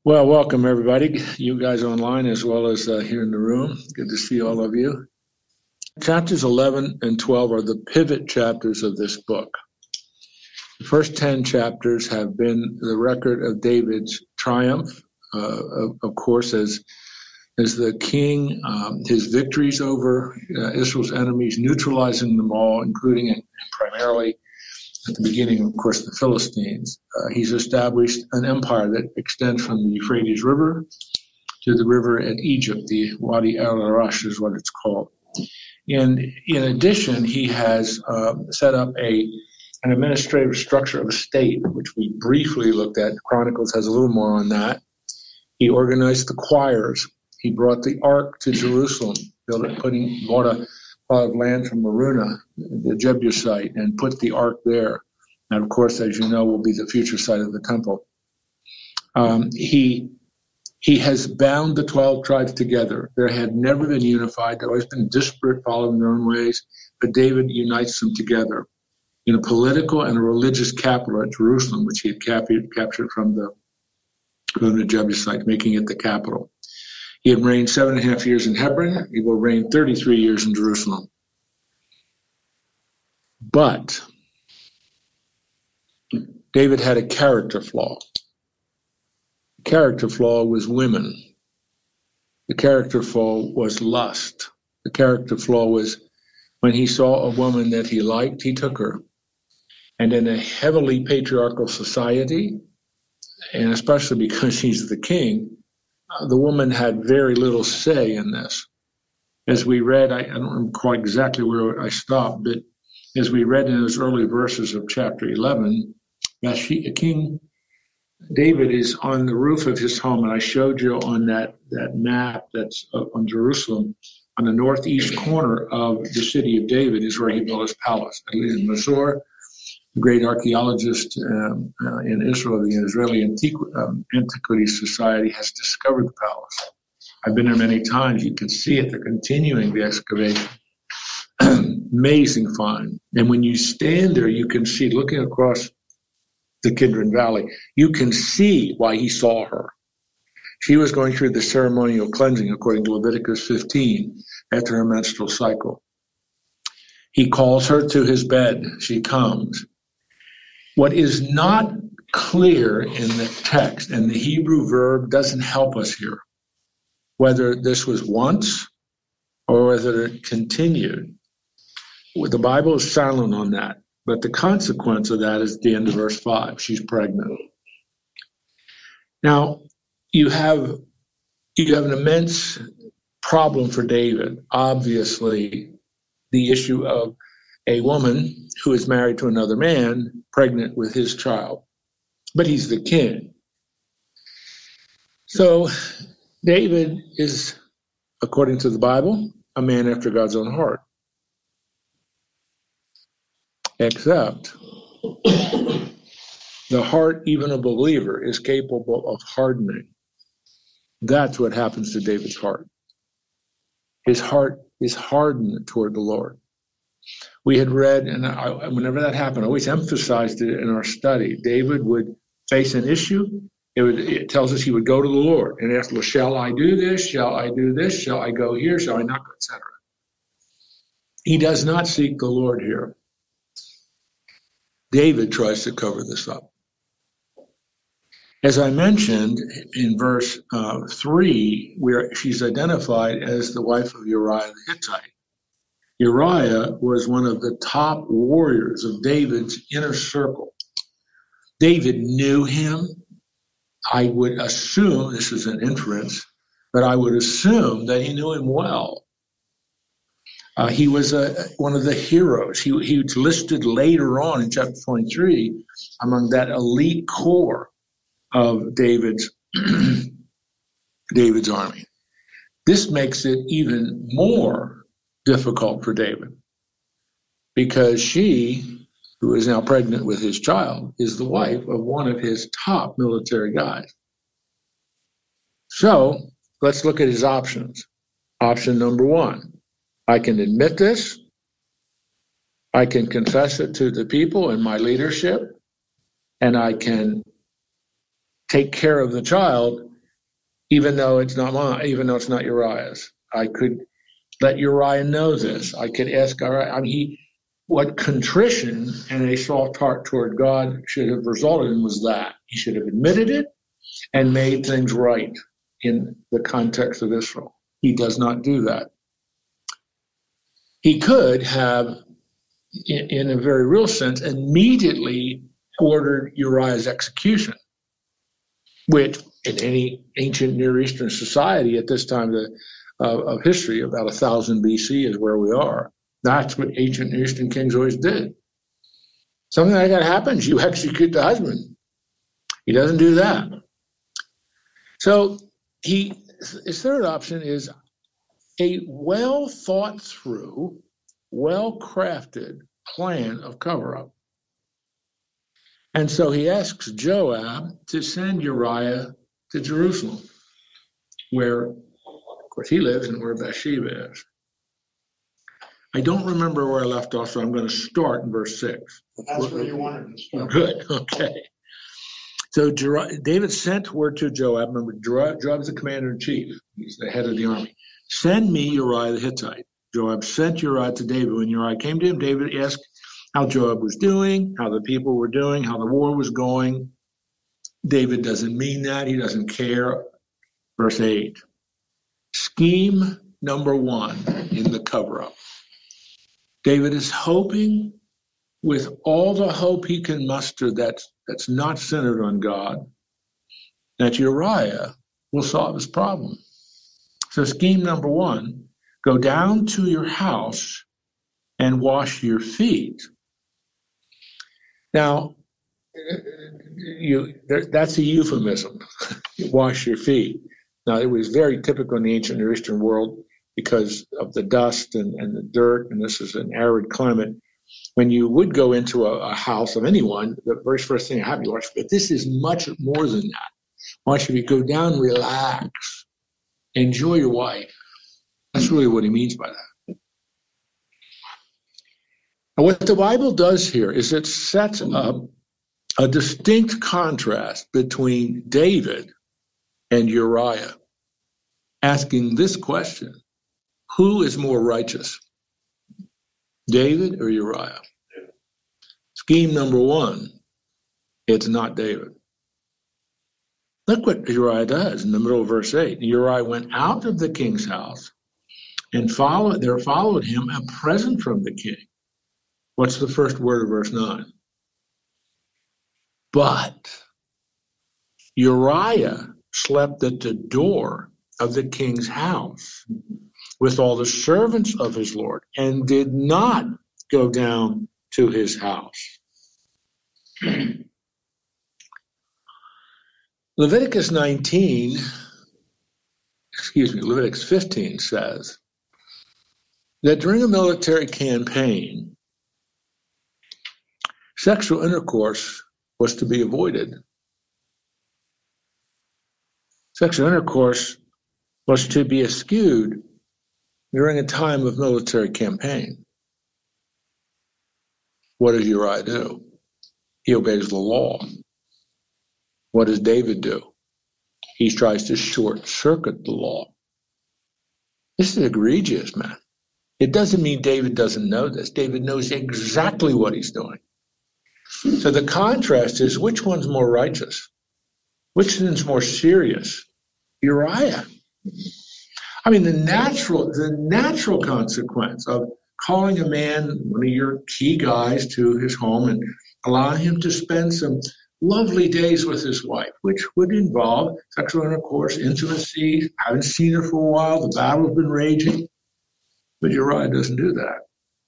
Well, welcome everybody, you guys online as well as here in the room. Good to see all of you. Chapters 11 and 12 are the pivot chapters of this book. The first 10 chapters have been the record of David's triumph, of course, as the king, his victories over Israel's enemies, neutralizing them all, including and primarily at the beginning, of course, the Philistines. He's established an empire that extends from the Euphrates River to the river at Egypt, the Wadi al-Arash is what it's called. And in addition, he has set up an administrative structure of a state, which we briefly looked at. Chronicles has a little more on that. He organized the choirs. He brought the ark to Jerusalem, bought a plot of land from Araunah, the Jebusite, and put the ark there. And of course, as you know, will be the future site of the temple. He has bound the 12 tribes together. They had never been unified. They've always been disparate, following their own ways. But David unites them together in a political and a religious capital at Jerusalem, which he had captured from the Jebusite, making it the capital. He had reigned 7.5 years in Hebron. He will reign 33 years in Jerusalem. But David had a character flaw. The character flaw was women. The character flaw was lust. The character flaw was when he saw a woman that he liked, he took her. And in a heavily patriarchal society, and especially because he's the king, the woman had very little say in this. As we read, I don't remember quite exactly where I stopped, but as we read in those early verses of chapter 11, King David is on the roof of his home, and I showed you on that map that's on Jerusalem, on the northeast corner of the city of David is where he built his palace. And Mazur, the great archaeologist in Israel, the Israeli Antiquities Society, has discovered the palace. I've been there many times. You can see it. They're continuing the excavation. Amazing find. And when you stand there, you can see, looking across the Kidron Valley, you can see why he saw her. She was going through the ceremonial cleansing, according to Leviticus 15, after her menstrual cycle. He calls her to his bed. She comes. What is not clear in the text, and the Hebrew verb doesn't help us here, whether this was once or whether it continued. The Bible is silent on that, but the consequence of that is at the end of verse 5. She's pregnant. Now, you have an immense problem for David. Obviously, the issue of a woman who is married to another man, pregnant with his child. But he's the king. So David is, according to the Bible, a man after God's own heart. Except the heart, even a believer, is capable of hardening. That's what happens to David's heart. His heart is hardened toward the Lord. We had read, and whenever that happened, I always emphasized it in our study. David would face an issue. It tells us he would go to the Lord and ask, well, shall I do this? Shall I do this? Shall I go here? Shall I not go, etc. He does not seek the Lord here. David tries to cover this up. As I mentioned in verse 3, where she's identified as the wife of Uriah the Hittite. Uriah was one of the top warriors of David's inner circle. David knew him. I would assume, this is an inference, but I would assume that he knew him well. He was one of the heroes. He was listed later on in chapter 23 among that elite corps of David's army. This makes it even more difficult for David because she, who is now pregnant with his child, is the wife of one of his top military guys. So let's look at his options. Option number 1, I can admit this. I can confess it to the people and my leadership, and I can take care of the child even though it's not mine, even though it's not Uriah's. I could let Uriah know this. I could ask Uriah. What contrition and a soft heart toward God should have resulted in was that he should have admitted it and made things right in the context of Israel. He does not do that. He could have, in a very real sense, immediately ordered Uriah's execution, which in any ancient Near Eastern society at this time of history, about 1000 BC is where we are. That's what ancient Near Eastern kings always did. Something like that happens, you execute the husband. He doesn't do that. So his third option is a well thought through, well crafted plan of cover up. And so he asks Joab to send Uriah to Jerusalem, where, of course, he lives and where Bathsheba is. I don't remember where I left off, so I'm going to start in verse 6. That's where you wanted to start. Good, okay. So David sent word to Joab. Remember, Joab is the commander-in-chief. He's the head of the army. Send me Uriah the Hittite. Joab sent Uriah to David. When Uriah came to him, David asked how Joab was doing, how the people were doing, how the war was going. David doesn't mean that. He doesn't care. Verse 8. Scheme number 1 in the cover-up. David is hoping with all the hope he can muster that's not centered on God, that Uriah will solve his problem. So scheme number 1, go down to your house and wash your feet. Now, that's a euphemism, wash your feet. Now, it was very typical in the ancient Near Eastern world because of the dust and the dirt, and this is an arid climate. When you would go into a house of anyone, the very first thing I have you wash. But this is much more than that. Wash your feet, go down, relax, enjoy your wife. That's really what he means by that. And what the Bible does here is it sets up a distinct contrast between David and Uriah, asking this question: who is more righteous, David or Uriah? Scheme number 1, it's not David. Look what Uriah does in the middle of verse 8. Uriah went out of the king's house and there followed him a present from the king. What's the first word of verse 9? But Uriah slept at the door of the king's house with all the servants of his Lord and did not go down to his house. Leviticus 15 says that during a military campaign, sexual intercourse was to be avoided. Sexual intercourse was to be eschewed during a time of military campaign. What does Uriah do? He obeys the law. What does David do? He tries to short circuit the law. This is egregious, man. It doesn't mean David doesn't know this. David knows exactly what he's doing. So the contrast is, which one's more righteous? Which one's more serious? Uriah. I mean, the natural consequence of calling a man, one of your key guys, to his home and allowing him to spend some lovely days with his wife, which would involve sexual intercourse, intimacy, haven't seen her for a while, the battle's been raging. But Uriah doesn't do that.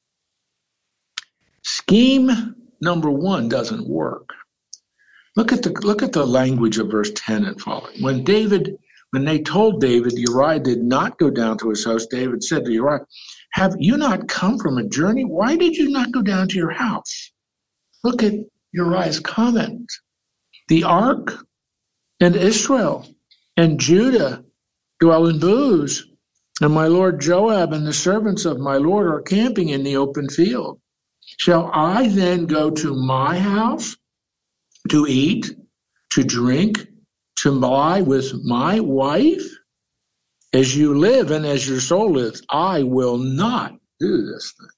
Scheme number 1 doesn't work. Look at the language of verse 10 and following. When they told David Uriah did not go down to his house, David said to Uriah, "Have you not come from a journey? Why did you not go down to your house?" Look at Uriah's comment. The ark and Israel and Judah dwell in booths, and my lord Joab and the servants of my lord are camping in the open field. Shall I then go to my house to eat, to drink, to lie with my wife? As you live and as your soul lives, I will not do this thing.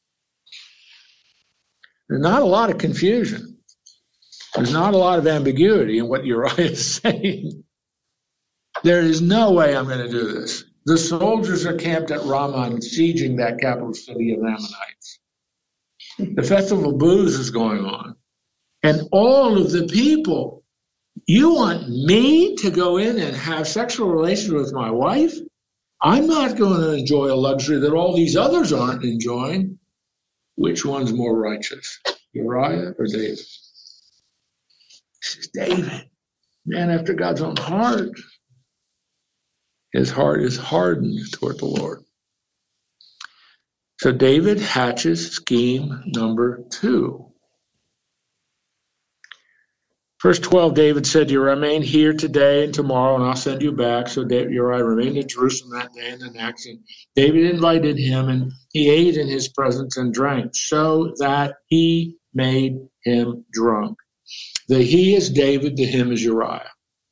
There's not a lot of confusion. There's not a lot of ambiguity in what Uriah is saying. There is no way I'm going to do this. The soldiers are camped at Ramah and sieging that capital city of Ammonites. The festival of booths is going on. And all of the people, you want me to go in and have sexual relations with my wife? I'm not going to enjoy a luxury that all these others aren't enjoying. Which one's more righteous, Uriah or David? This is David, man after God's own heart. His heart is hardened toward the Lord. So David hatches scheme number 2. Verse 12, David said, "You remain here today and tomorrow, and I'll send you back." So Uriah remained in Jerusalem that day and the next. And David invited him, and he ate in his presence and drank, so that he made him drunk. The he is David, the him is Uriah.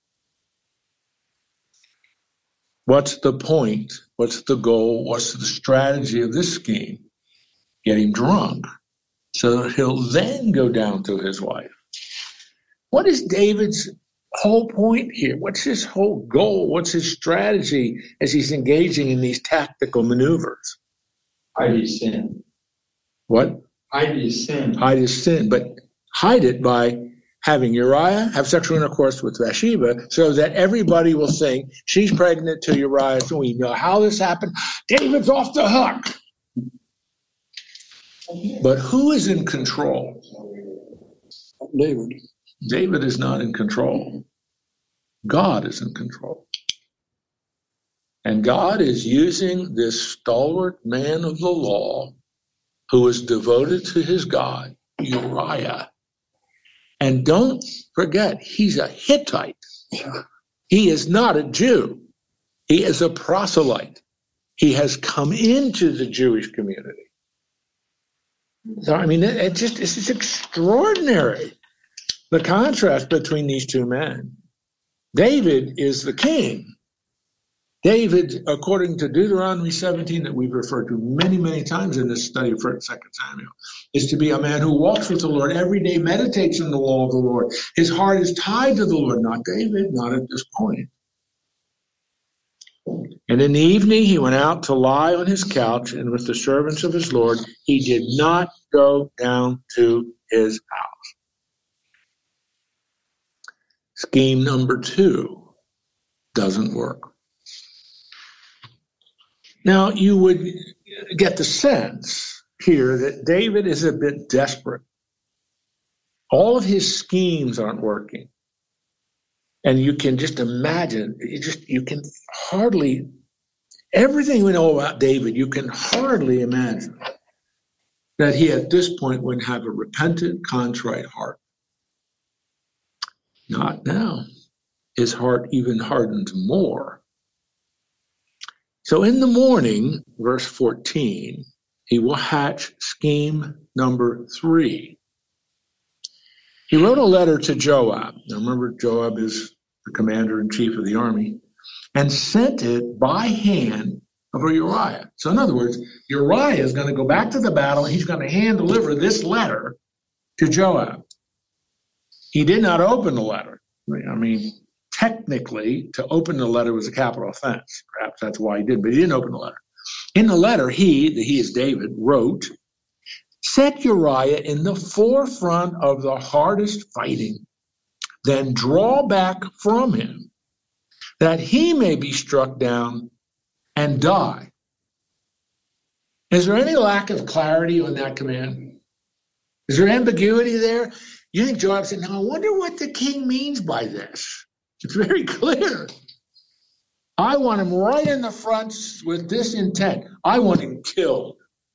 What's the point? What's the goal? What's the strategy of this scheme? Get him drunk, so that he'll then go down to his wife. What is David's whole point here? What's his whole goal? What's his strategy as he's engaging in these tactical maneuvers? Hide his sin. What? Hide his sin. Hide his sin, but hide it by having Uriah have sexual intercourse with Bathsheba so that everybody will think she's pregnant to Uriah. So we know how this happened. David's off the hook. But who is in control? David. David is not in control. God is in control. And God is using this stalwart man of the law who is devoted to his God, Uriah. And don't forget, he's a Hittite. He is not a Jew. He is a proselyte. He has come into the Jewish community. So, I mean, it's just extraordinary. The contrast between these two men. David is the king. David, according to Deuteronomy 17, that we've referred to many, many times in this study of 1st and 2nd Samuel, is to be a man who walks with the Lord every day, meditates in the law of the Lord. His heart is tied to the Lord, not David, not at this point. And in the evening he went out to lie on his couch, and with the servants of his Lord, he did not go down to his house. Scheme number 2 doesn't work. Now, you would get the sense here that David is a bit desperate. All of his schemes aren't working. And you can just imagine, you can hardly, everything we know about David, you can hardly imagine that he at this point would have a repentant, contrite heart. Not now. His heart even hardened more. So in the morning, verse 14, he will hatch scheme number 3. He wrote a letter to Joab. Now remember, Joab is the commander-in-chief of the army, and sent it by hand over Uriah. So in other words, Uriah is going to go back to the battle, and he's going to hand deliver this letter to Joab. He did not open the letter. I mean, technically, to open the letter was a capital offense. Perhaps that's why he did, but he didn't open the letter. In the letter, he is David, wrote, "Set Uriah in the forefront of the hardest fighting, then draw back from him, that he may be struck down and die." Is there any lack of clarity on that command? Is there ambiguity there? You think Joab said, "Now I wonder what the king means by this." It's very clear. I want him right in the front with this intent. I want him killed.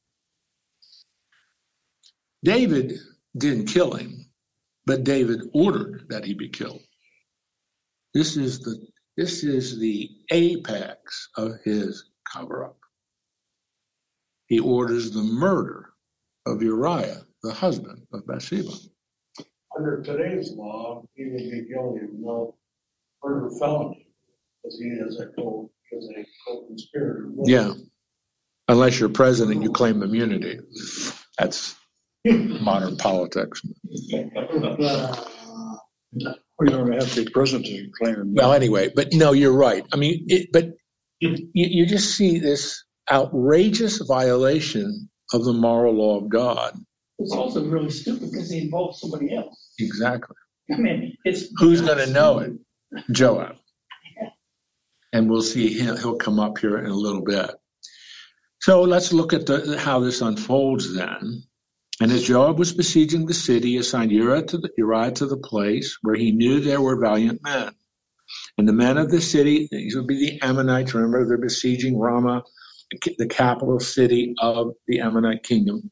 David didn't kill him, but David ordered that he be killed. This is the apex of his cover-up. He orders the murder of Uriah, the husband of Bathsheba. Under today's law, he would be guilty of no murder felony, because he is a co-conspirator. Yeah. Unless you're president, you claim immunity. That's modern politics. We don't have to be president to claim immunity. Well, anyway, but no, you're right. I mean, but you just see this outrageous violation of the moral law of God. It's also really stupid because he involves somebody else. Exactly. I mean, it's Who's going to know it? Joab. And we'll see he'll come up here in a little bit. So let's look at how this unfolds then. And as Joab was besieging the city, he assigned Uriah to the place where he knew there were valiant men. And the men of the city, these would be the Ammonites. Remember, they're besieging Ramah, the capital city of the Ammonite kingdom.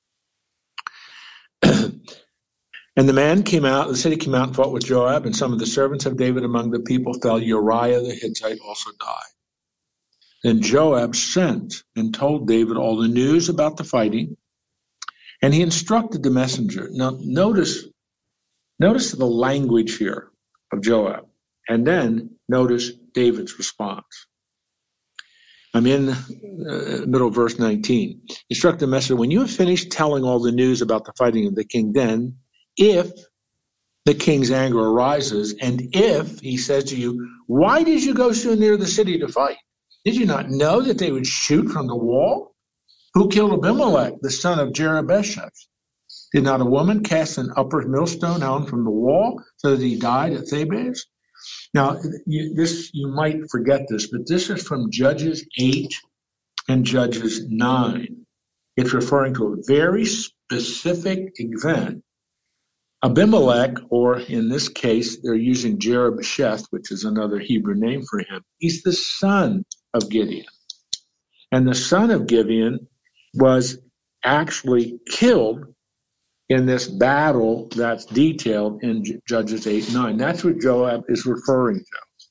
And the city came out and fought with Joab, and some of the servants of David among the people fell. Uriah the Hittite also died. Then Joab sent and told David all the news about the fighting, and he instructed the messenger. Now, notice the language here of Joab, and then notice David's response. I'm in middle of verse 19. Instruct the messenger, when you have finished telling all the news about the fighting of the king, then if the king's anger arises, and if he says to you, why did you go so near the city to fight? Did you not know that they would shoot from the wall? Who killed Abimelech, the son of Jerubbesheth? Did not a woman cast an upper millstone down from the wall so that he died at Thebes? Now, you might forget this, but this is from Judges 8 and Judges 9. It's referring to a very specific event. Abimelech, or in this case, they're using Jerubbesheth, which is another Hebrew name for him. He's the son of Gideon. And the son of Gideon was actually killed in this battle that's detailed in Judges 8 and 9. That's what Joab is referring to.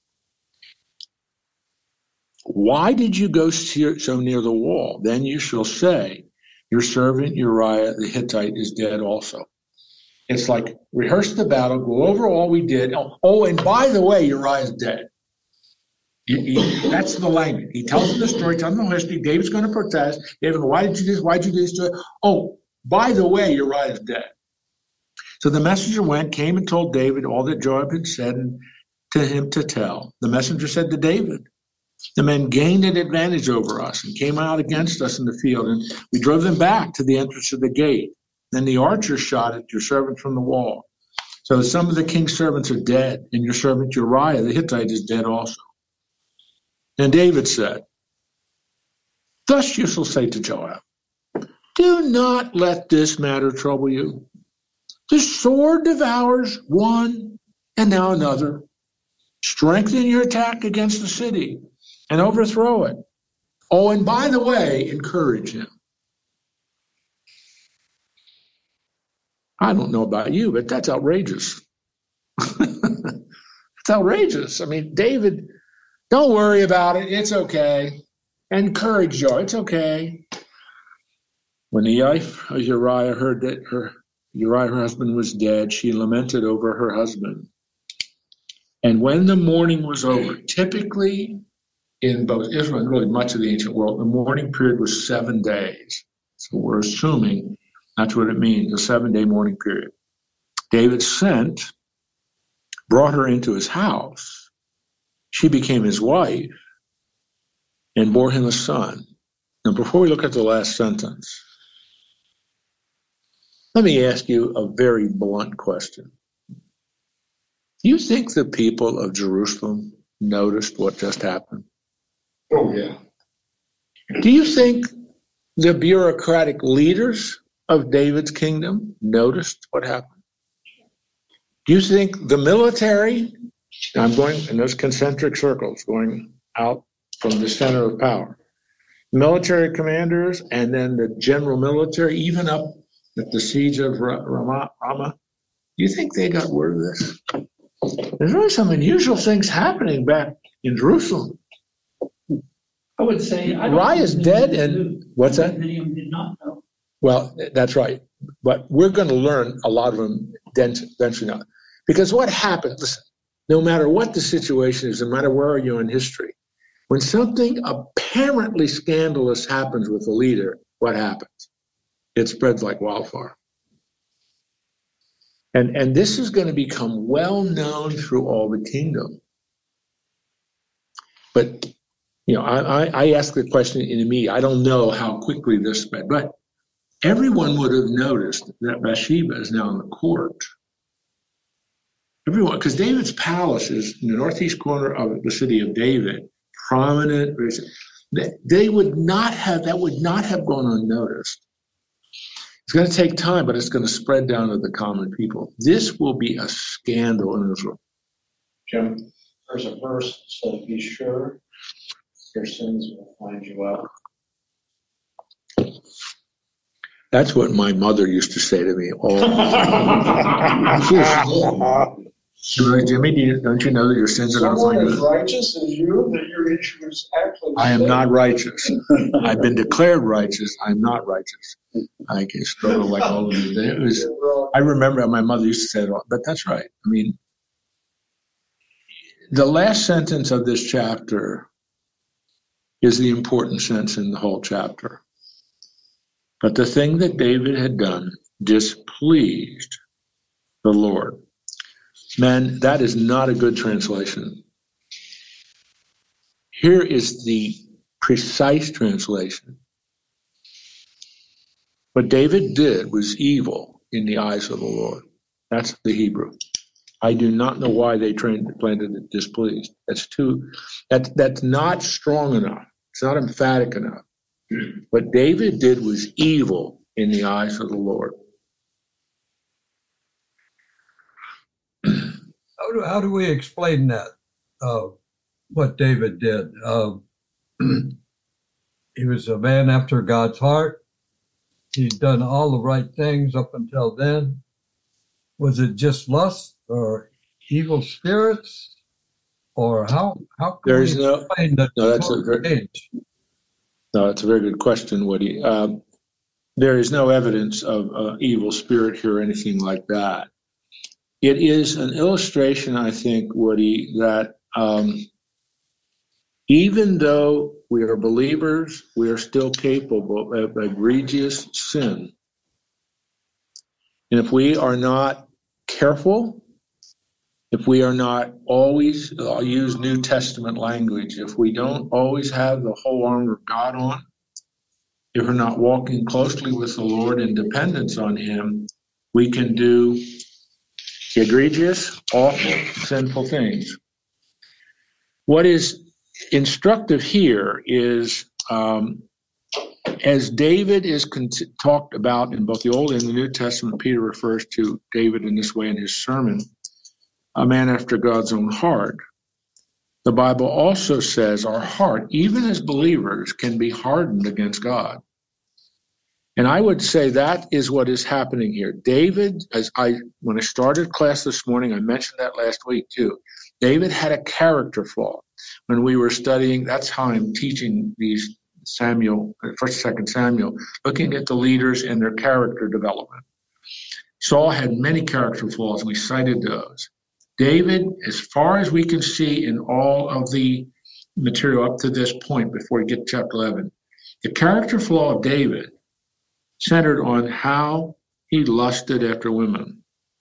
Why did you go so near the wall? Then you shall say, your servant Uriah the Hittite is dead also. It's like, rehearse the battle, go over all we did. Oh, and by the way, Uriah's dead. That's the language. He tells them the story, tells them the history. David's going to protest. David, why did you do this? Why did you do this to it? Oh, by the way, Uriah's dead. So the messenger came and told David all that Joab had said to him to tell. The messenger said to David, the men gained an advantage over us and came out against us in the field, and we drove them back to the entrance of the gate. Then the archers shot at your servant from the wall. So some of the king's servants are dead, and your servant Uriah the Hittite is dead also. And David said, thus you shall say to Joab, do not let this matter trouble you. The sword devours one and now another. Strengthen your attack against the city and overthrow it. Oh, and by the way, encourage him. I don't know about you, but that's outrageous. It's outrageous. I mean, David, don't worry about it. It's okay. Encourage Joab. It's okay. When the wife of Uriah heard that Uriah, her husband, was dead, she lamented over her husband. And when the mourning was over, typically in both Israel and really much of the ancient world, the mourning period was 7 days. So we're assuming that's what it means, a 7-day mourning period. David brought her into his house. She became his wife and bore him a son. Now, before we look at the last sentence, let me ask you a very blunt question. Do you think the people of Jerusalem noticed what just happened? Oh, yeah. Do you think the bureaucratic leaders of David's kingdom noticed what happened? Do you think the military, I'm going in those concentric circles, going out from the center of power, military commanders and then the general military, even up at the siege of Ramah, do you think they got word of this? There's really some unusual things happening back in Jerusalem. I would say Uriah's dead, and what's that? Many of them did not know. Well, that's right. But we're going to learn a lot of them eventually now. Because what happened, listen, no matter what the situation is, no matter where you are in history, when something apparently scandalous happens with a leader, what happens? It spreads like wildfire. And this is going to become well known through all the kingdom. But, I ask the question in me, I don't know how quickly this spread, but everyone would have noticed that Bathsheba is now in the court. Everyone, because David's palace is in the northeast corner of the city of David, prominent. That would not have gone unnoticed. It's going to take time, but it's going to spread down to the common people. This will be a scandal in Israel. Jim, there's a verse that says, "Be sure your sins will find you out." That's what my mother used to say to me all the time. Jimmy, don't you know that your sins are going to find you out? Someone as righteous as you, that your issue is actually. I am not righteous. I've been declared righteous. I'm not righteous. I can struggle like all of you. I remember my mother used to say it all, but that's right. I mean, the last sentence of this chapter is the important sentence in the whole chapter. But the thing that David had done displeased the Lord. Man, that is not a good translation. Here is the precise translation. What David did was evil in the eyes of the Lord. That's the Hebrew. I do not know why they planted it displeased. That's not strong enough. It's not emphatic enough. What David did was evil in the eyes of the Lord. How do we explain that? What David did? He was a man after God's heart. He'd done all the right things up until then. Was it just lust or evil spirits? Or how can we explain that? No, that's a very good question, Woody. There is no evidence of evil spirit here or anything like that. It is an illustration, I think, Woody, that even though we are believers, we are still capable of egregious sin. And if we are not careful, if we are not always, I'll use New Testament language, if we don't always have the whole armor of God on, if we're not walking closely with the Lord in dependence on Him, we can do egregious, awful, sinful things. What is instructive here is, as David is talked about in both the Old and the New Testament, Peter refers to David in this way in his sermon, a man after God's own heart. The Bible also says our heart, even as believers, can be hardened against God. And I would say that is what is happening here. David, when I started class this morning, I mentioned that last week too. David had a character flaw. When we were studying, that's how I'm teaching these Samuel, 1st, 2nd Samuel, looking at the leaders and their character development. Saul had many character flaws, and we cited those. David, as far as we can see in all of the material up to this point before we get to chapter 11, the character flaw of David centered on how he lusted after women.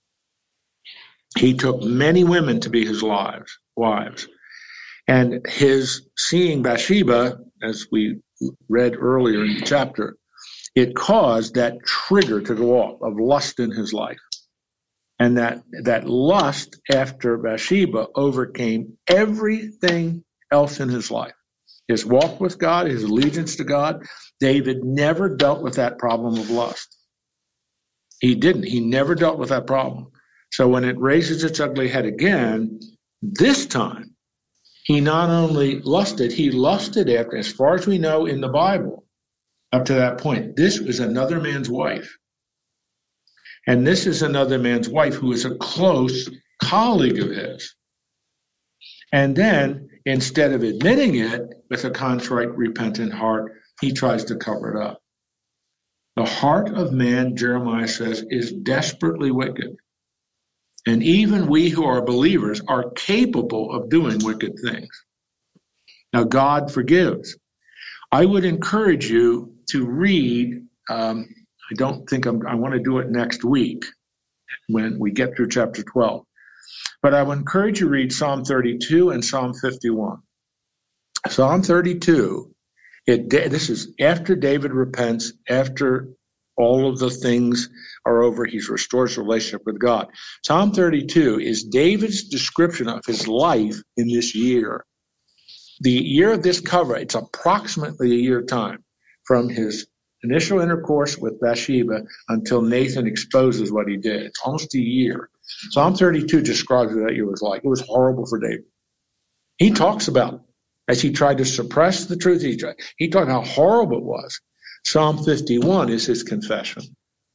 He took many women to be his wives. And his seeing Bathsheba, as we read earlier in the chapter, it caused that trigger to go off of lust in his life. And that lust after Bathsheba overcame everything else in his life. His walk with God, his allegiance to God. David never dealt with that problem of lust. He didn't. He never dealt with that problem. So when it raises its ugly head again, this time, he not only lusted, he lusted after, as far as we know in the Bible, up to that point, this was another man's wife. And this is another man's wife who is a close colleague of his. And then, instead of admitting it with a contrite, repentant heart, he tries to cover it up. The heart of man, Jeremiah says, is desperately wicked. And even we who are believers are capable of doing wicked things. Now, God forgives. I would encourage you to read, I don't think I want to do it next week when we get through chapter 12. But I would encourage you to read Psalm 32 and Psalm 51. Psalm 32, this is after David repents, after all of the things are over, he restores relationship with God. Psalm 32 is David's description of his life in this year. The year of this cover, it's approximately a year time from his initial intercourse with Bathsheba until Nathan exposes what he did. It's almost a year. Psalm 32 describes what that year was like. It was horrible for David. He talks about, as he tried to suppress the truth, he talked how horrible it was. Psalm 51 is his confession.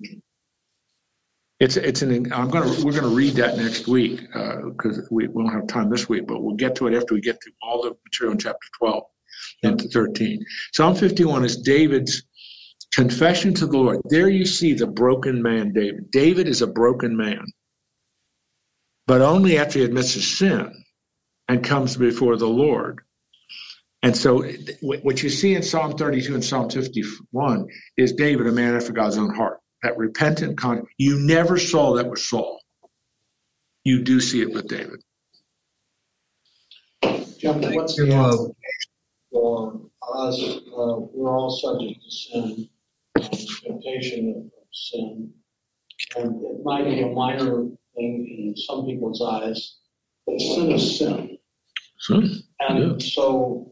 We're going to read that next week because we won't have time this week, but we'll get to it after we get to all the material in chapter 12 and 13. Psalm 51 is David's confession to the Lord. There you see the broken man, David. David is a broken man, but only after he admits his sin and comes before the Lord. And so what you see in Psalm 32 and Psalm 51 is David, a man after God's own heart. That repentant you never saw that with Saul. You do see it with David. Jim, what's the application for us? We're all subject to sin, temptation of sin. And it might be a minor thing in some people's eyes, but sin is sin. And so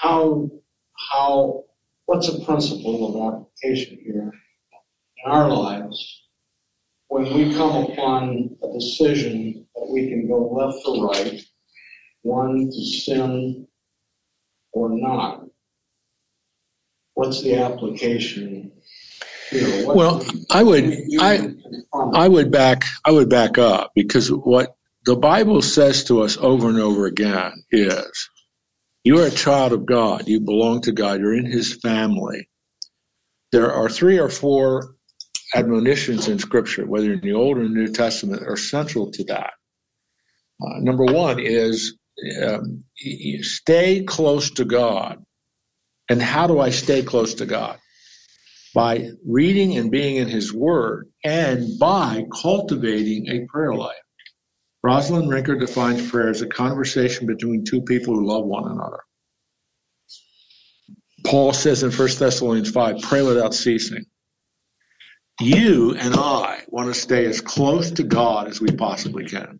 what's a principle of application here in our lives when we come upon a decision that we can go left or right, one to sin or not? What's the application here? I would back up, because what the Bible says to us over and over again is, you are a child of God. You belong to God. You're in his family. There are 3 or 4 admonitions in Scripture, whether in the Old or New Testament, are central to that. Number 1 is stay close to God. And how do I stay close to God? By reading and being in his word, and by cultivating a prayer life. Rosalind Rinker defines prayer as a conversation between 2 people who love one another. Paul says in 1 Thessalonians 5, pray without ceasing. You and I want to stay as close to God as we possibly can.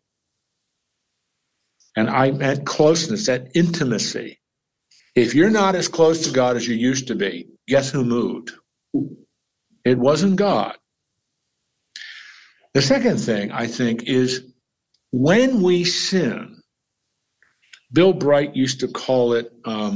And I meant closeness, that intimacy. If you're not as close to God as you used to be, guess who moved? It wasn't God. The second thing, I think, is when we sin, Bill Bright used to call it,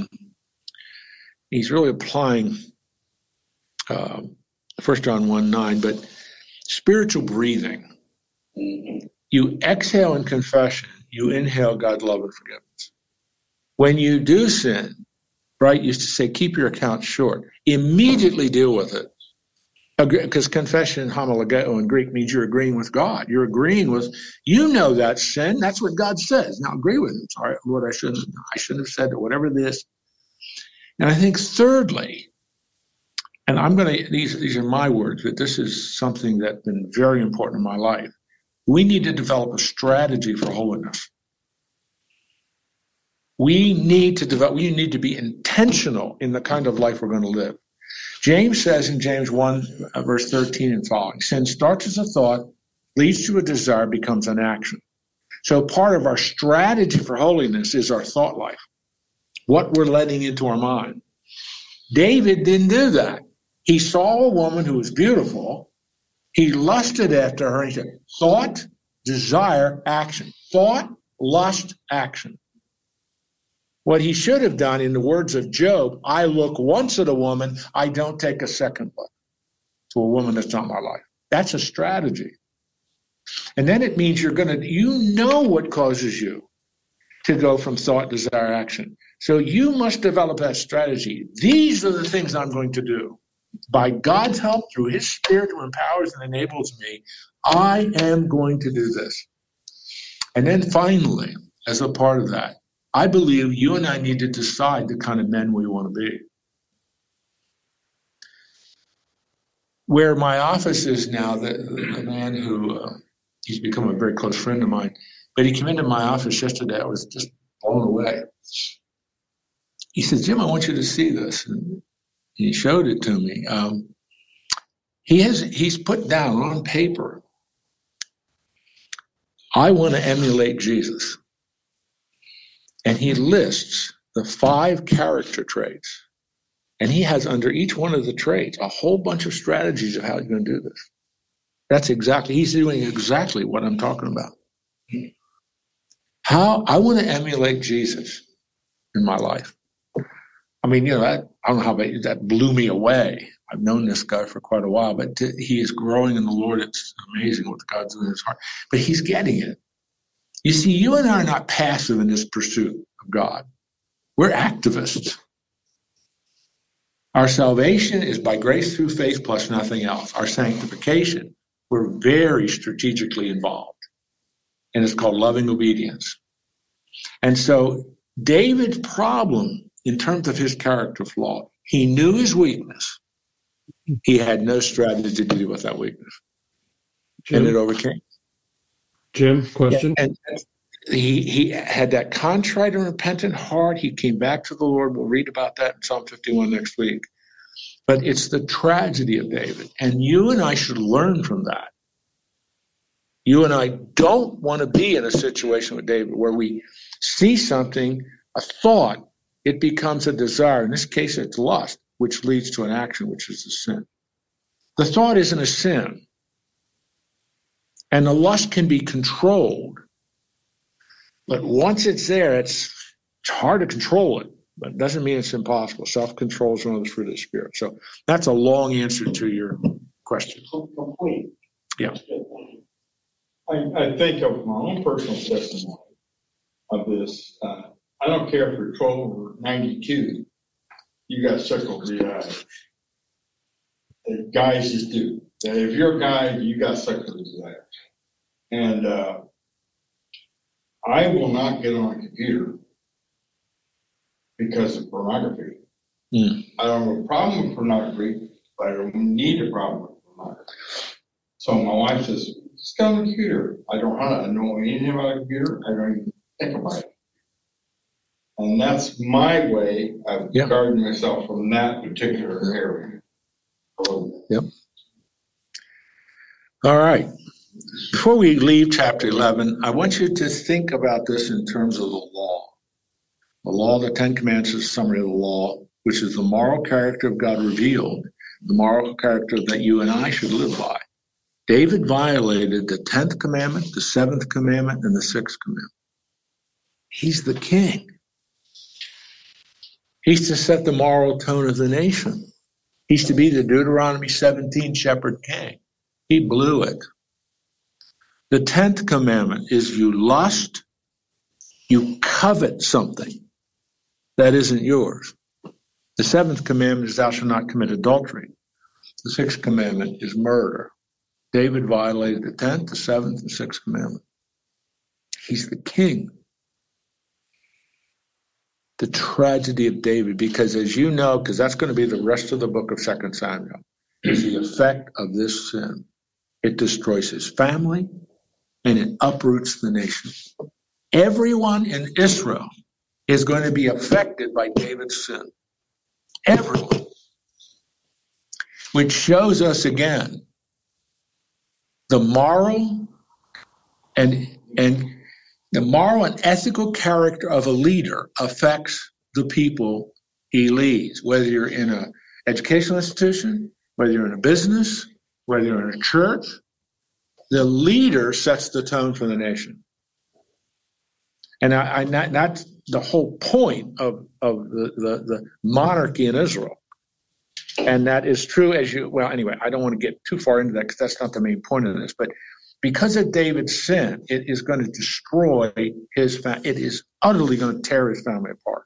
he's really applying 1 John 1:9, but spiritual breathing. You exhale in confession, you inhale God's love and forgiveness. When you do sin, Bright used to say, keep your account short. Immediately deal with it. Because confession, homologeo in Greek, means you're agreeing with God. You're agreeing with, you know that's sin. That's what God says. Now agree with him. Sorry, Lord, I shouldn't have said it, whatever this. And I think thirdly, and these are my words, but this is something that's been very important in my life. We need to develop a strategy for holiness. We need to be intentional in the kind of life we're going to live. James says in James 1, verse 13 and following, sin starts as a thought, leads to a desire, becomes an action. So part of our strategy for holiness is our thought life, what we're letting into our mind. David didn't do that. He saw a woman who was beautiful. He lusted after her. He said, thought, desire, action. Thought, lust, action. What he should have done, in the words of Job, I look once at a woman, I don't take a second look to a woman that's not my life. That's a strategy. And then it means you know what causes you to go from thought, desire, action. So you must develop that strategy. These are the things I'm going to do. By God's help, through his Spirit who empowers and enables me, I am going to do this. And then finally, as a part of that, I believe you and I need to decide the kind of men we want to be. Where my office is now, the man who, he's become a very close friend of mine, but he came into my office yesterday. I was just blown away. He says, Jim, I want you to see this. And he showed it to me. He's put down on paper, I want to emulate Jesus. And he lists the 5 character traits. And he has under each one of the traits a whole bunch of strategies of how he's going to do this. He's doing exactly what I'm talking about. How I want to emulate Jesus in my life. I mean, I don't know how that blew me away. I've known this guy for quite a while, but he is growing in the Lord. It's amazing what God's doing in his heart. But he's getting it. You see, you and I are not passive in this pursuit of God. We're activists. Our salvation is by grace through faith plus nothing else. Our sanctification, we're very strategically involved. And it's called loving obedience. And so David's problem in terms of his character flaw, he knew his weakness. He had no strategy to deal with that weakness. Jim, and it overcame. Jim, question? And he had that contrite and repentant heart. He came back to the Lord. We'll read about that in Psalm 51 next week. But it's the tragedy of David. And you and I should learn from that. You and I don't want to be in a situation with David where we see something, a thought, it becomes a desire. In this case, it's lust, which leads to an action, which is a sin. The thought isn't a sin. And the lust can be controlled. But once it's there, it's hard to control it. But it doesn't mean it's impossible. Self-control is one of the fruit of the Spirit. So that's a long answer to your question. Complete. Yeah. I think of my own personal testimony of this. I don't care if you're 12 or 92, you got sickle the eye. The guys just do. If you're a guy, you got sickle the eye. And I will not get on a computer because of pornography. I don't have a problem with pornography, but I don't need a problem with pornography. So my wife says, just get on the computer. I don't know anything about a computer. I don't even think about it. And that's my way of guarding myself from that particular area. Yep. All right. Before we leave chapter 11, I want you to think about this in terms of the law. The law, the Ten Commandments is a summary of the law, which is the moral character of God revealed, the moral character that you and I should live by. David violated the 10th commandment, the 7th commandment, and the 6th commandment. He's the king. He's to set the moral tone of the nation. He's to be the Deuteronomy 17 shepherd king. He blew it. The 10th commandment is you lust, you covet something that isn't yours. The 7th commandment is thou shalt not commit adultery. The 6th commandment is murder. David violated the 10th, the 7th, and 6th commandment. He's the king. The tragedy of David, because as you know, because that's going to be the rest of the book of 2 Samuel, is the effect of this sin. It destroys his family, and it uproots the nation. Everyone in Israel is going to be affected by David's sin. Everyone. Which shows us again the moral and ethical character of a leader affects the people he leads, whether you're in an educational institution, whether you're in a business, whether you're in a church. The leader sets the tone for the nation. And that's the whole point of the monarchy in Israel. And that is true anyway, I don't want to get too far into that because that's not the main point of this. But because of David's sin, it is going to destroy his family. It is utterly going to tear his family apart.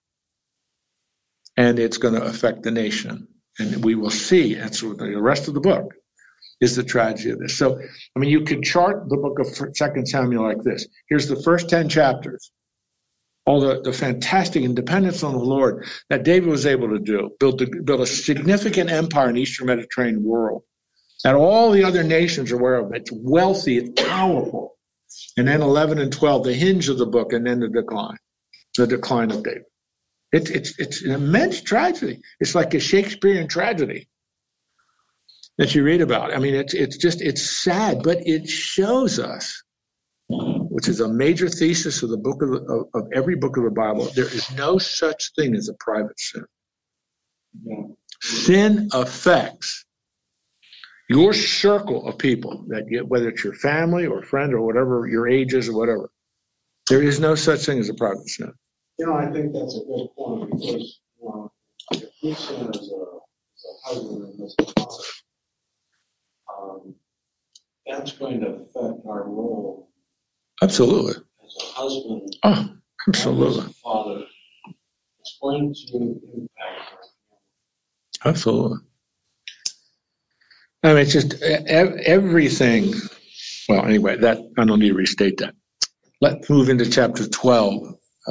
And it's going to affect the nation. And we will see, and so the rest of the book, is the tragedy of this. So, I mean, you could chart the book of 2 Samuel like this. Here's the first 10 chapters. All the fantastic independence on the Lord that David was able to do, build a significant empire in the Eastern Mediterranean world that all the other nations are aware of. It's wealthy, it's powerful. And then 11 and 12, the hinge of the book, and then the decline of David. It's an immense tragedy. It's like a Shakespearean tragedy that you read about. I mean, it's sad, but it shows us, which is a major thesis of the book of every book of the Bible, there is no such thing as a private sin. Yeah. Sin affects your circle of people, whether it's your family or friend or whatever your age is or whatever. There is no such thing as a private sin. I think that's a good point, because if we sin as a husband and as a father, that's going to affect our role. Absolutely. As a husband, Oh, absolutely. as a father, it's going to impact our Absolutely. I mean, it's just everything. Well, anyway, that I don't need to restate that. Let's move into chapter 12.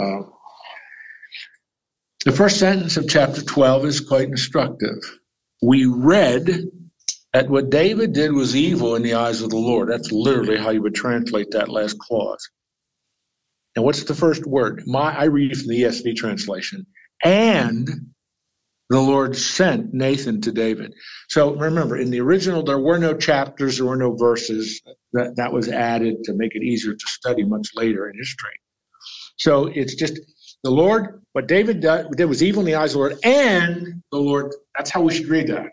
The first sentence of chapter 12 is quite instructive. We read that what David did was evil in the eyes of the Lord. That's literally how you would translate that last clause. And what's the first word? I read from the ESV translation. And the Lord sent Nathan to David. So remember, in the original, there were no chapters, there were no verses. That was added to make it easier to study much later in history. So it's just the Lord, what David did was evil in the eyes of the Lord, and the Lord, that's how we should read that.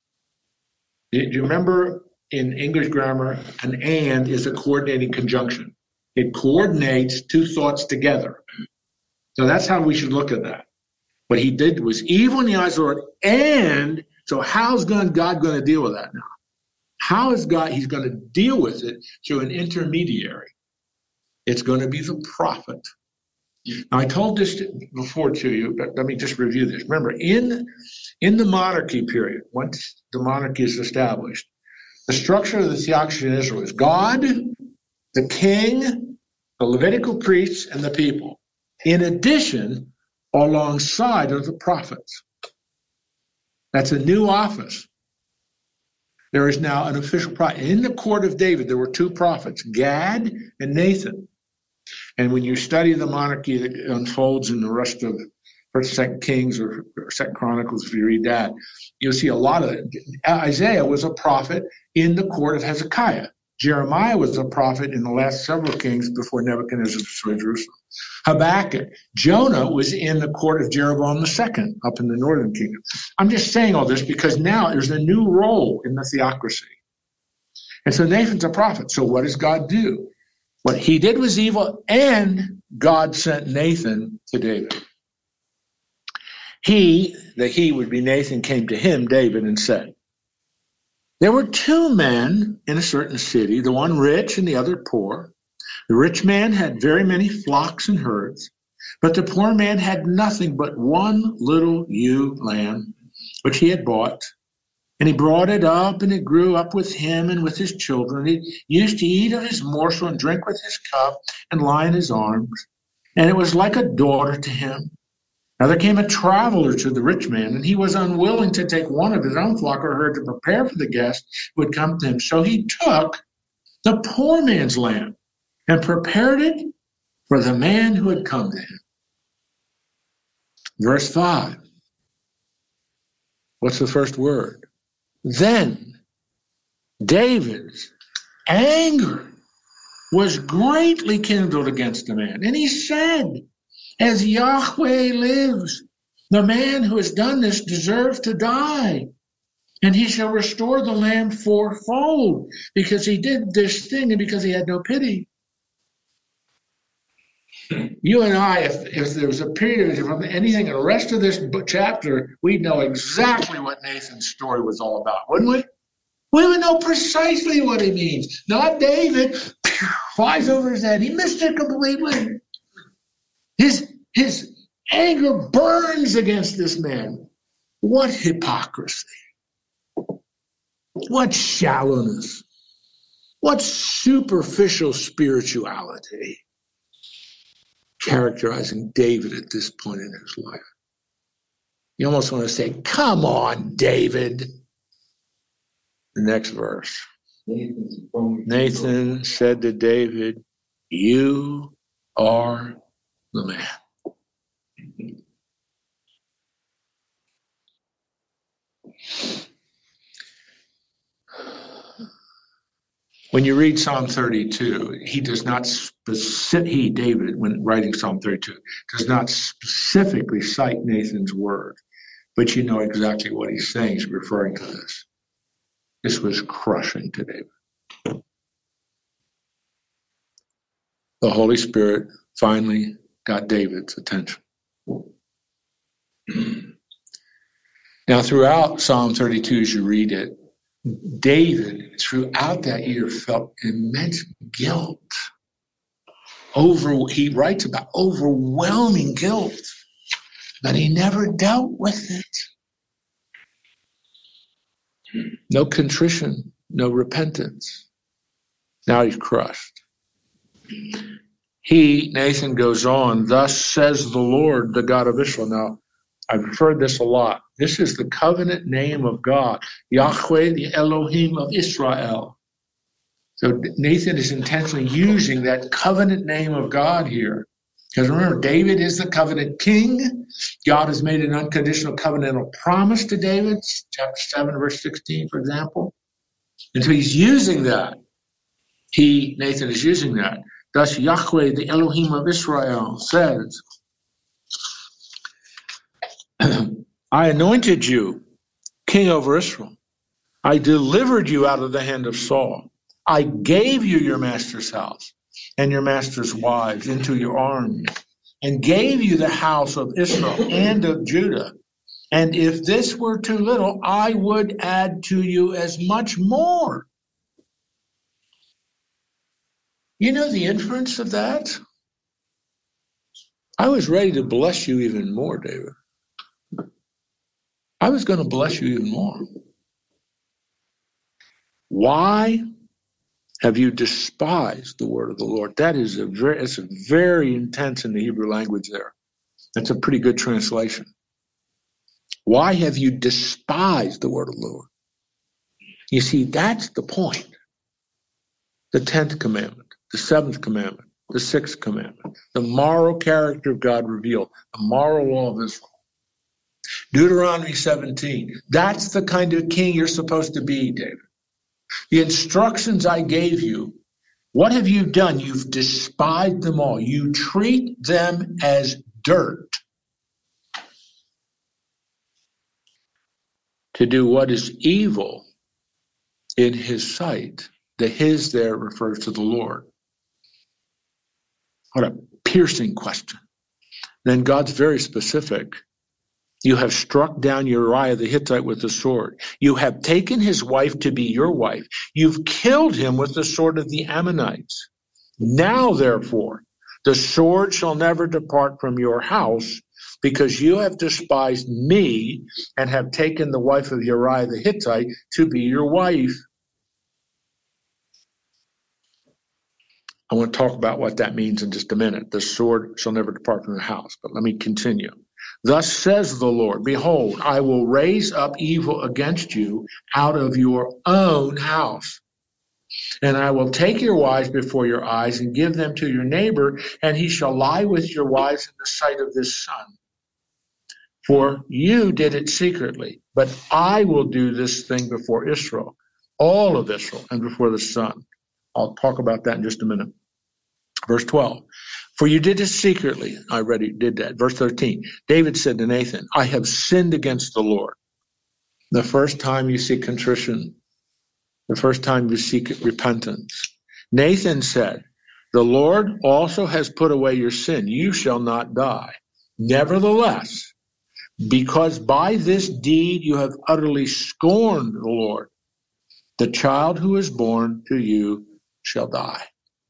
Do you remember in English grammar, an and is a coordinating conjunction. It coordinates two thoughts together. So that's how we should look at that. What he did was evil in the eyes of the Lord, and so how's God going to deal with that now? How is God, he's going to deal with it through an intermediary. It's going to be the prophet. Now, I told this before to you, but let me just review this. Remember, in the monarchy period, once the monarchy is established, the structure of the theocracy in Israel is God, the king, the Levitical priests, and the people. In addition, alongside of the prophets. That's a new office. There is now an official prophet. In the court of David, there were two prophets, Gad and Nathan. And when you study the monarchy that unfolds in the rest of 1st, 2nd Kings or 2nd Chronicles, if you read that, you'll see a lot of it. Isaiah was a prophet in the court of Hezekiah. Jeremiah was a prophet in the last several kings before Nebuchadnezzar destroyed Jerusalem. Habakkuk, Jonah was in the court of Jeroboam II up in the northern kingdom. I'm just saying all this because now there's a new role in the theocracy. And so Nathan's a prophet. So what does God do? What he did was evil, and God sent Nathan to David. He would be Nathan, came to him, David, and said, there were two men in a certain city, the one rich and the other poor. The rich man had very many flocks and herds, but the poor man had nothing but one little ewe lamb, which he had bought. And he brought it up, and it grew up with him and with his children. He used to eat of his morsel and drink with his cup and lie in his arms. And it was like a daughter to him. Now there came a traveler to the rich man, and he was unwilling to take one of his own flock or herd to prepare for the guest who would come to him. So he took the poor man's lamb and prepared it for the man who had come to him. Verse 5. What's the first word? Then David's anger was greatly kindled against the man, and he said, as Yahweh lives, the man who has done this deserves to die, and he shall restore the lamb fourfold, because he did this thing and because he had no pity. You and I, if there was a period of anything in the rest of this chapter, we'd know exactly what Nathan's story was all about, wouldn't we? We would know precisely what he means. Not David, flies over his head. He missed it completely. His anger burns against this man. What hypocrisy. What shallowness? What superficial spirituality characterizing David at this point in his life? You almost want to say, come on, David. The next verse. Nathan said to David, you are the man. When you read Psalm 32, he does not David, when writing Psalm 32, does not specifically cite Nathan's word, but you know exactly what he's saying. He's referring to this. This was crushing to David. The Holy Spirit finally got David's attention. Now, throughout Psalm 32, as you read it, David, throughout that year, felt immense guilt. He writes about overwhelming guilt, but he never dealt with it. No contrition, no repentance. Now he's crushed. Nathan goes on, thus says the Lord, the God of Israel. Now, I've heard this a lot. This is the covenant name of God, Yahweh, the Elohim of Israel. So Nathan is intentionally using that covenant name of God here. Because remember, David is the covenant king. God has made an unconditional covenantal promise to David, chapter 7, verse 16, for example. And so he's using that. Nathan is using that. Thus Yahweh, the Elohim of Israel, says, I anointed you king over Israel. I delivered you out of the hand of Saul. I gave you your master's house and your master's wives into your arms, and gave you the house of Israel and of Judah. And if this were too little, I would add to you as much more. You know the inference of that? I was ready to bless you even more, David. I was going to bless you even more. Why have you despised the word of the Lord? That is it's very intense in the Hebrew language there. That's a pretty good translation. Why have you despised the word of the Lord? You see, that's the point. The 10th commandment, the 7th commandment, the 6th commandment, the moral character of God revealed, the moral law of Israel. Deuteronomy 17, that's the kind of king you're supposed to be, David. The instructions I gave you, what have you done? You've despised them all. You treat them as dirt. To do what is evil in his sight. The his there refers to the Lord. What a piercing question. Then God's very specific. You have struck down Uriah the Hittite with the sword. You have taken his wife to be your wife. You've killed him with the sword of the Ammonites. Now, therefore, the sword shall never depart from your house, because you have despised me and have taken the wife of Uriah the Hittite to be your wife. I want to talk about what that means in just a minute. The sword shall never depart from the house. But let me continue. Thus says the Lord, behold, I will raise up evil against you out of your own house. And I will take your wives before your eyes and give them to your neighbor, and he shall lie with your wives in the sight of this sun. For you did it secretly, but I will do this thing before Israel, all of Israel, and before the sun. I'll talk about that in just a minute. Verse 12, for you did it secretly. I already did that. Verse 13, David said to Nathan, I have sinned against the Lord. The first time you see contrition, the first time you seek repentance. Nathan said, the Lord also has put away your sin. You shall not die. Nevertheless, because by this deed you have utterly scorned the Lord, the child who is born to you shall die.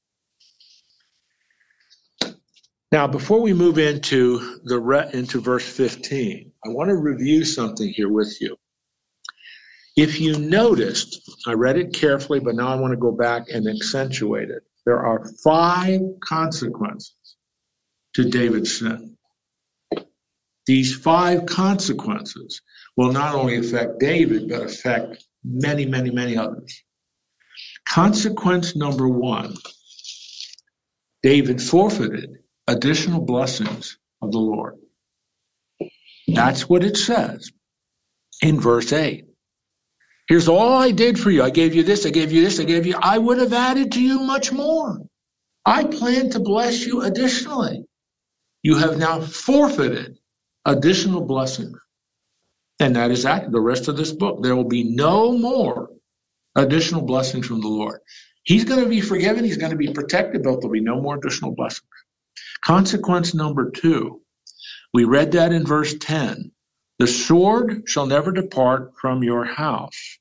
Now, before we move into verse 15, I want to review something here with you. If you noticed, I read it carefully, but now I want to go back and accentuate it. There are 5 consequences to David's sin. These 5 consequences will not only affect David, but affect many, many, many others. Consequence number 1, David forfeited additional blessings of the Lord. That's what it says in verse 8. Here's all I did for you. I gave you this, I gave you this, I gave you. I would have added to you much more. I plan to bless you additionally. You have now forfeited additional blessings. And that is the rest of this book. There will be no more additional blessings from the Lord. He's going to be forgiven. He's going to be protected, but there'll be no more additional blessings. Consequence number 2. We read that in verse 10. The sword shall never depart from your house.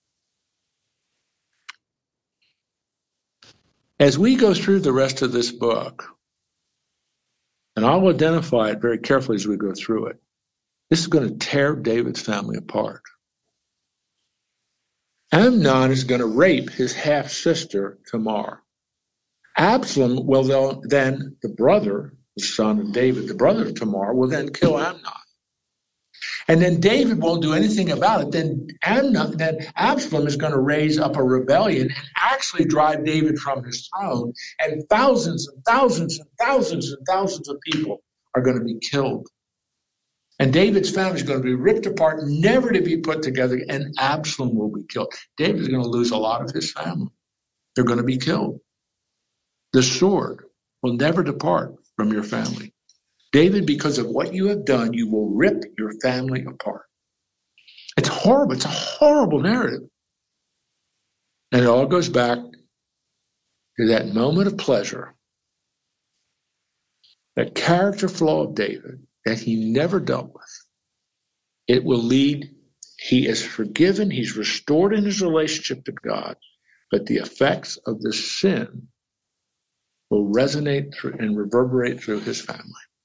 As we go through the rest of this book, and I'll identify it very carefully as we go through it, this is going to tear David's family apart. Amnon is going to rape his half-sister, Tamar. Absalom will then, the brother, the son of David, the brother of Tamar, will then kill Amnon. And then David won't do anything about it. Then Absalom is going to raise up a rebellion and actually drive David from his throne. And thousands and thousands and thousands and thousands of people are going to be killed. And David's family is going to be ripped apart, never to be put together, and Absalom will be killed. David is going to lose a lot of his family. They're going to be killed. The sword will never depart from your family. David, because of what you have done, you will rip your family apart. It's horrible. It's a horrible narrative. And it all goes back to that moment of pleasure, that character flaw of David that he never dealt with. It will lead, he is forgiven, he's restored in his relationship to God, but the effects of the sin will resonate through and reverberate through his family.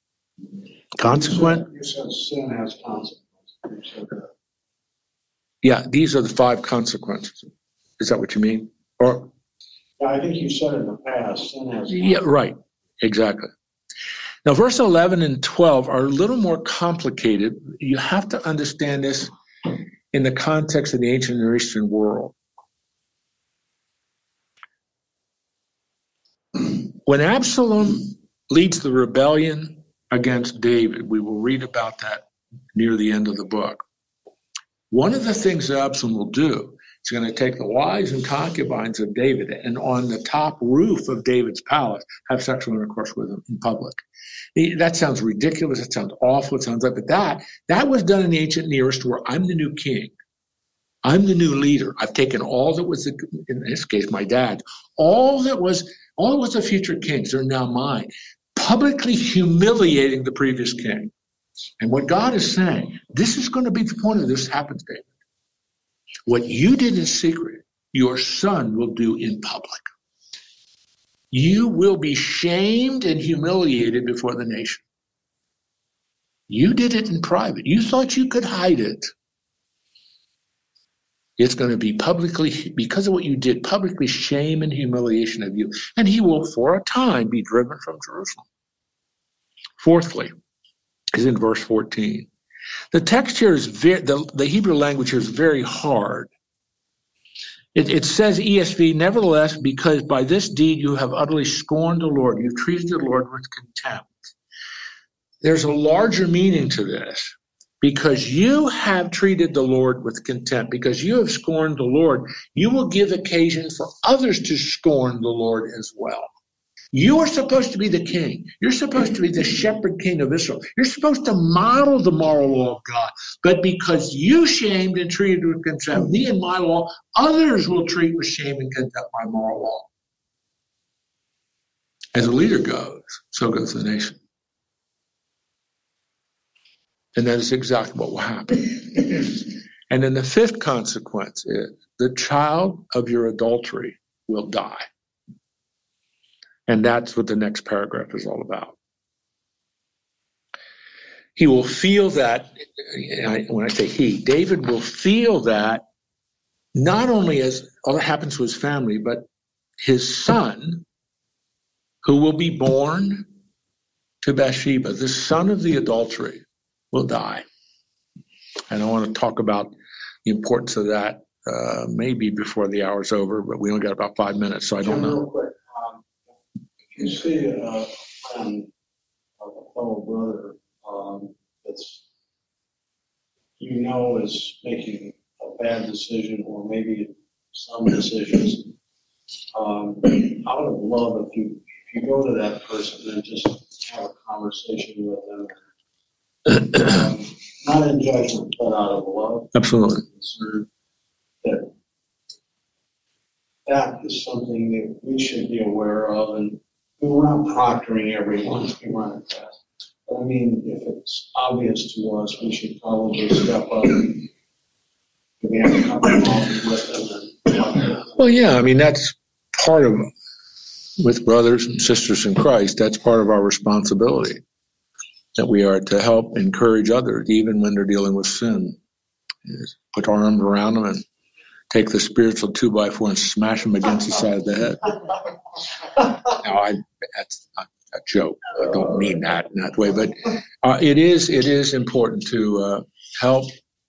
You said sin has consequences. Yeah, these are the 5 consequences. Is that what you mean? Or Yeah, I think you said in the past, sin has consequences. yeah, right. Exactly. Now, verse 11 and 12 are a little more complicated. You have to understand this in the context of the ancient Near Eastern world. When Absalom leads the rebellion against David, we will read about that near the end of the book. One of the things that Absalom will do is going to take the wives and concubines of David and on the top roof of David's palace have sexual intercourse with them in public. That sounds ridiculous. It sounds awful. It sounds like, but that was done in the ancient Near East, where I'm the new king. I'm the new leader. I've taken all that was, in this case, my dad, all that was the future kings are now mine, publicly humiliating the previous king. And what God is saying, this is going to be the point of this happens, David. What you did in secret, your son will do in public. You will be shamed and humiliated before the nation. You did it in private. You thought you could hide it. It's going to be publicly, because of what you did, publicly shame and humiliation of you. And he will, for a time, be driven from Jerusalem. Fourthly, is in verse 14. The text here is the Hebrew language here is very hard. It says ESV, nevertheless, because by this deed you have utterly scorned the Lord. You've treated the Lord with contempt. There's a larger meaning to this. Because you have treated the Lord with contempt, because you have scorned the Lord, you will give occasion for others to scorn the Lord as well. You are supposed to be the king. You're supposed to be the shepherd king of Israel. You're supposed to model the moral law of God. But because you shamed and treated with contempt me and my law, others will treat with shame and contempt my moral law. As a leader goes, so goes the nation. And that is exactly what will happen. And then the 5th consequence is the child of your adultery will die. And that's what the next paragraph is all about. He will feel that, when I say he, David will feel that not only as all that happens to his family, but his son, who will be born to Bathsheba, the son of the adultery, will die. And I want to talk about the importance of that maybe before the hour's over, but we only got about 5 minutes, so I don't Jim, know. real quick, if you see a friend of a fellow brother that's is making a bad decision or maybe some decisions, I would love if you go to that person and just have a conversation with them, not in judgment, but out of love. Absolutely. Concern that is something that we should be aware of, and we're not proctoring everyone we run a test. But I mean, if it's obvious to us, we should probably step up and maybe have a couple of calls with them. Well, yeah, I mean, that's part of, with brothers and sisters in Christ, that's part of our responsibility, that we are to help encourage others, even when they're dealing with sin. Put our arms around them and take the spiritual 2x4 and smash them against the side of the head. Now, that's not a joke. I don't mean that in that way, but it is important to help.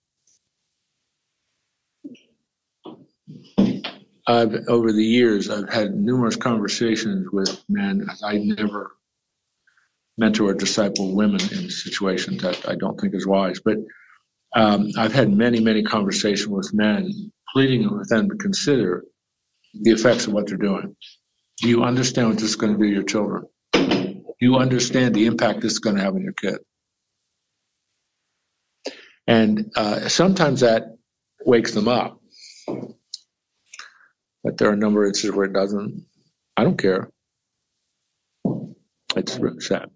Over the years, I've had numerous conversations with men. I never mentor or disciple women in situations that I don't think is wise, but I've had many conversations with men, pleading with them to consider the effects of what they're doing. Do you understand what this is going to do to your children? Do you understand the impact this is going to have on your kid? And sometimes that wakes them up. But there are a number of instances where it doesn't. I don't care. It's sad.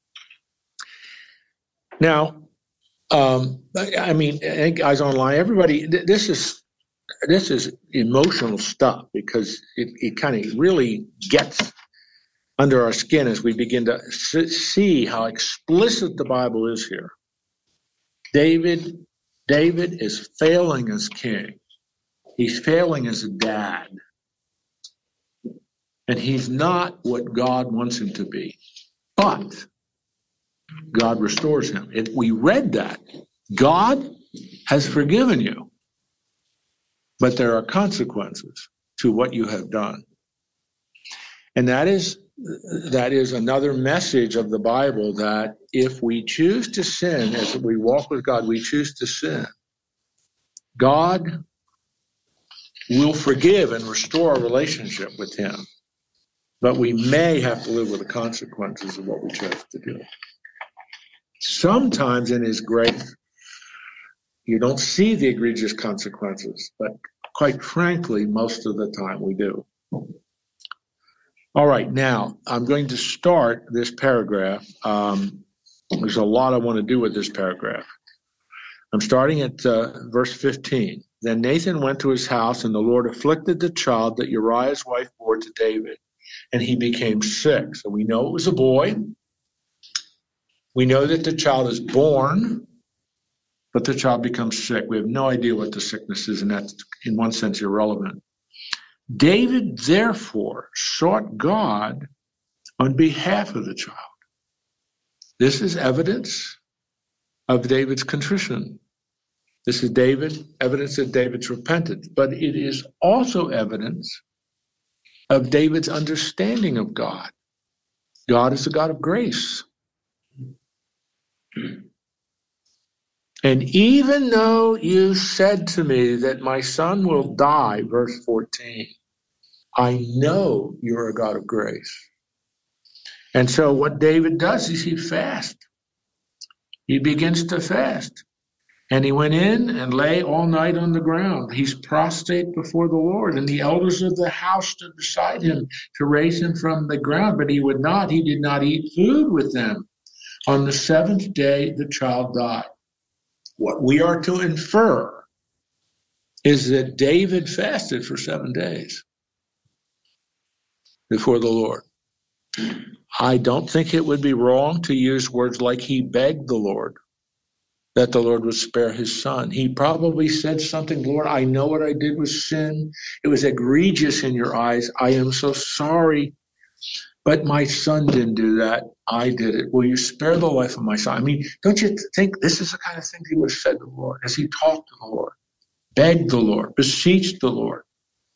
Now, I mean, guys online, everybody, this is emotional stuff because it kind of really gets under our skin as we begin to see how explicit the Bible is here. David is failing as king. He's failing as a dad. And he's not what God wants him to be. But God restores him. We read that. God has forgiven you. But there are consequences to what you have done. And that is another message of the Bible, that if we choose to sin, as we walk with God, we choose to sin, God will forgive and restore our relationship with him. But we may have to live with the consequences of what we chose to do. Sometimes in his grace, you don't see the egregious consequences, but quite frankly, most of the time we do. All right, now I'm going to start this paragraph. There's a lot I want to do with this paragraph. I'm starting at verse 15. Then Nathan went to his house, and the Lord afflicted the child that Uriah's wife bore to David, and he became sick. So we know it was a boy. We know that the child is born, but the child becomes sick. We have no idea what the sickness is, and that's in one sense irrelevant. David therefore sought God on behalf of the child. This is evidence of David's contrition. This is evidence of David's repentance, but it is also evidence of David's understanding of God. God is a God of grace. And even though you said to me that my son will die, verse 14, I know you're a God of grace. And so what David does is he fasts. He begins to fast. And he went in and lay all night on the ground. He's prostrate before the Lord. And the elders of the house stood beside him to raise him from the ground. But he would not. He did not eat food with them. On the seventh day, the child died. What we are to infer is that David fasted for 7 days before the Lord. I don't think it would be wrong to use words like he begged the Lord. that the Lord would spare his son. He probably said something, Lord, I know what I did was sin. It was egregious in your eyes. I am so sorry. But my son didn't do that. I did it. Will you spare the life of my son? I mean, don't you think this is the kind of thing he would have said to the Lord as he talked to the Lord, begged the Lord, beseeched the Lord?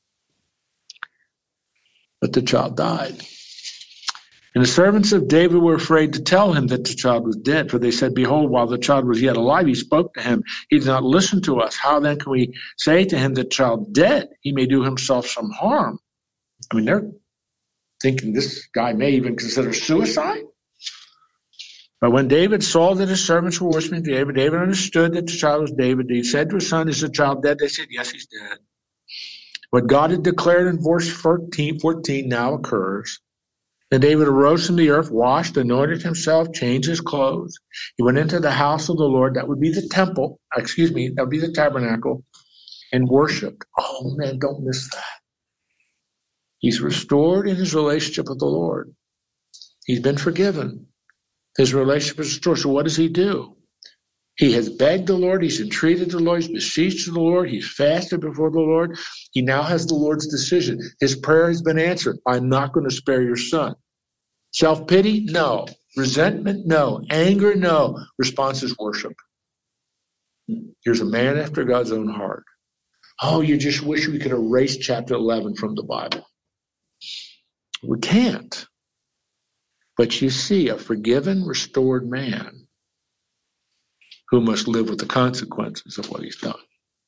But the child died. And the servants of David were afraid to tell him that the child was dead, for they said, behold, while the child was yet alive, he spoke to him. He did not listen to us. How then can we say to him, the child dead? He may do himself some harm. I mean, they're thinking this guy may even consider suicide. But when David saw that his servants were whispering to David, David understood that the child was David. He said to his son, is the child dead? They said, yes, he's dead. What God had declared in verse 14 now occurs. Then David arose from the earth, washed, anointed himself, changed his clothes. He went into the house of the Lord, that would be the temple, that would be the tabernacle, and worshiped. Oh man, don't miss that. He's restored in his relationship with the Lord. He's been forgiven. His relationship is restored. So what does he do? He has begged the Lord. He's entreated the Lord. He's beseeched the Lord. He's fasted before the Lord. He now has the Lord's decision. His prayer has been answered. I'm not going to spare your son. Self-pity? No. Resentment? No. Anger? No. Response is worship. Here's a man after God's own heart. Oh, you just wish we could erase chapter 11 from the Bible. We can't. But you see a forgiven, restored man who must live with the consequences of what he's done.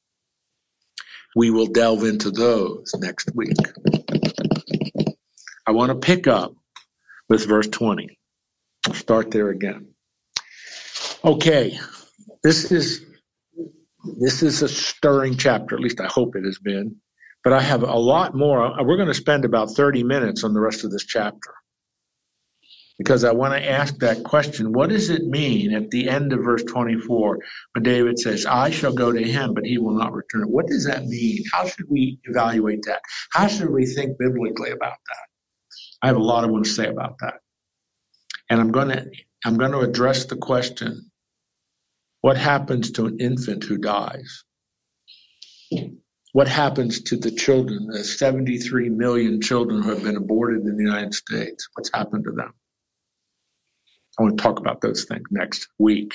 We will delve into those next week. I want to pick up with verse 20. I'll start there again. Okay, this is a stirring chapter, at least I hope it has been. But I have a lot more. We're going to spend about 30 minutes on the rest of this chapter, because I want to ask that question. What does it mean at the end of verse 24 when David says, I shall go to him, but he will not return? What does that mean? How should we evaluate that? How should we think biblically about that? I have a lot I want to say about that. And I'm going to address the question, what happens to an infant who dies? What happens to the children, the 73 million children who have been aborted in the United States? What's happened to them? I want to talk about those things next week.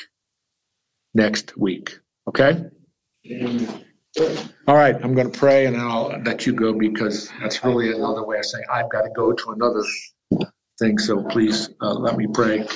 Okay? All right, I'm going to pray and I'll let you go, because that's really another way of saying I've got to go to another thing. So please let me pray.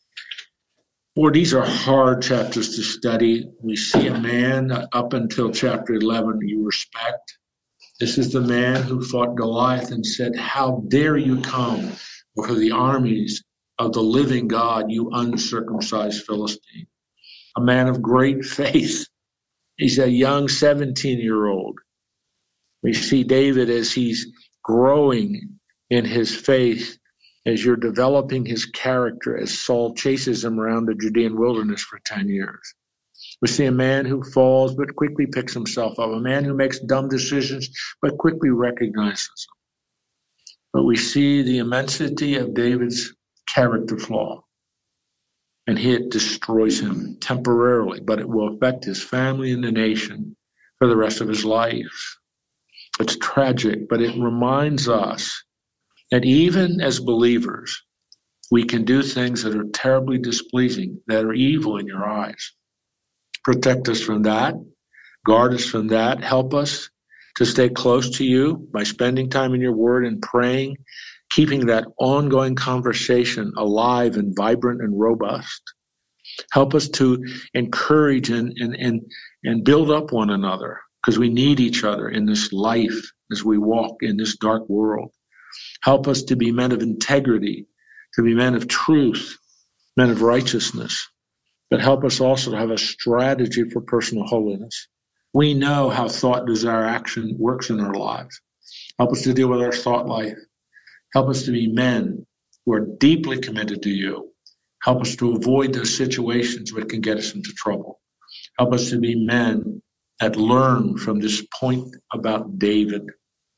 Lord, these are hard chapters to study. We see a man up until chapter 11 you respect. This is the man who fought Goliath and said, how dare you come before the armies of the living God, you uncircumcised Philistine. A man of great faith. He's a young 17-year-old. We see David as he's growing in his faith, as you're developing his character, as Saul chases him around the Judean wilderness for 10 years. We see a man who falls but quickly picks himself up, a man who makes dumb decisions but quickly recognizes them. But we see the immensity of David's character flaw, and it destroys him temporarily, but it will affect his family and the nation for the rest of his life. It's tragic, but it reminds us that even as believers, we can do things that are terribly displeasing, that are evil in your eyes. Protect us from that. Guard us from that. Help us to stay close to you by spending time in your word and praying, keeping that ongoing conversation alive and vibrant and robust. Help us to encourage and build up one another, because we need each other in this life as we walk in this dark world. Help us to be men of integrity, to be men of truth, men of righteousness. But help us also to have a strategy for personal holiness. We know how thought, desire, action works in our lives. Help us to deal with our thought life. Help us to be men who are deeply committed to you. Help us to avoid those situations that can get us into trouble. Help us to be men that learn from this point about David.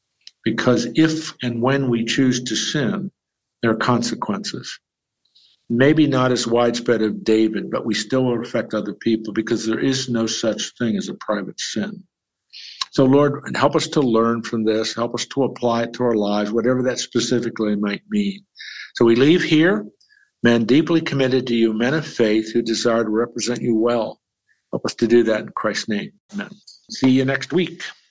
Because if and when we choose to sin, there are consequences. maybe not as widespread as David, but we still will affect other people because there is no such thing as a private sin. So, Lord, help us to learn from this. Help us to apply it to our lives, whatever that specifically might mean. So we leave here, men deeply committed to you, men of faith who desire to represent you well. Help us to do that in Christ's name. Amen. See you next week.